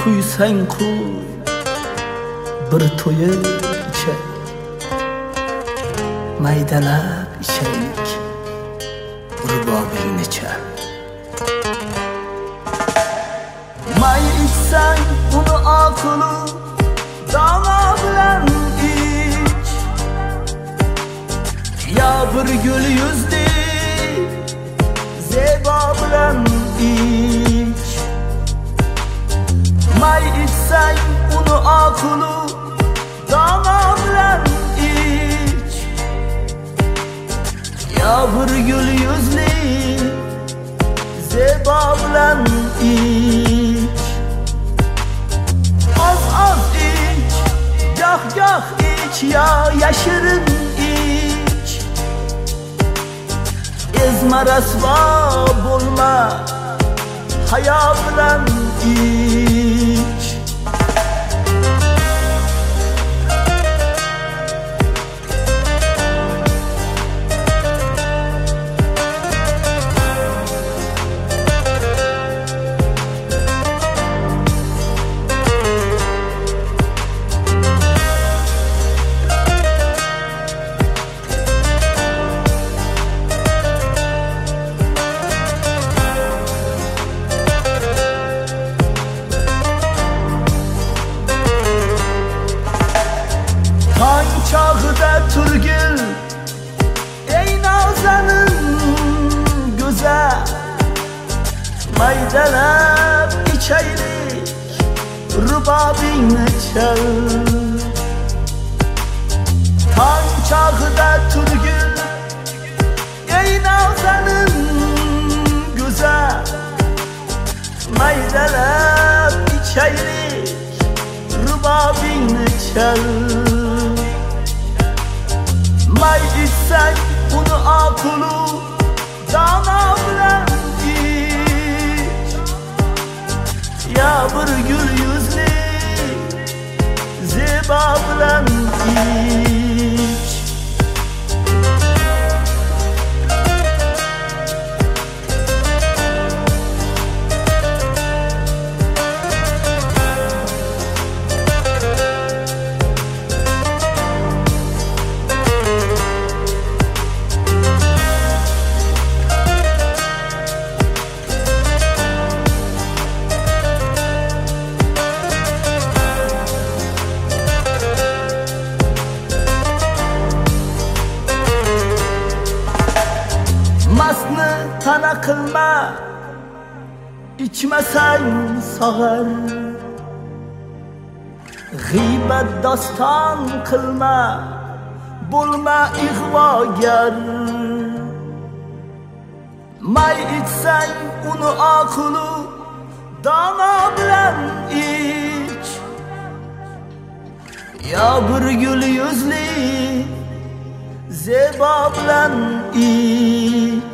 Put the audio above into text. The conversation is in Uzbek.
Kuysang quy bir to'yib ichak, maydalab ichaylik rubobingni chal. May ichsang uni aqlu dono bilan ich, ya bir gul yuzli zebo bilan ich. May ichsang uni aqlu dono bilan ich, ya bir gul yuzli zebo bilan ich. Az ich, goh ich, ya yashirin ich. Ezma rasvo bo'lma, hayo bilan ich. Çağda turgul ey nazanin güzel, maydalab içaylik rubobingni chal. Tong chog'ida turgul ey nazanin güzel, maydalab içaylik rubobingni chal. May ichsang uni aqlu dono bilan ich, ya bir gul yuzli zebo bilan ich. Mastni tana qilma, ichmasang sog'ar. G'iybat doston qilma, bo'lma ig'vogar. May ichsang uni aqlu dono bilan ich, ya bir gul yuzli zebo bilan ich.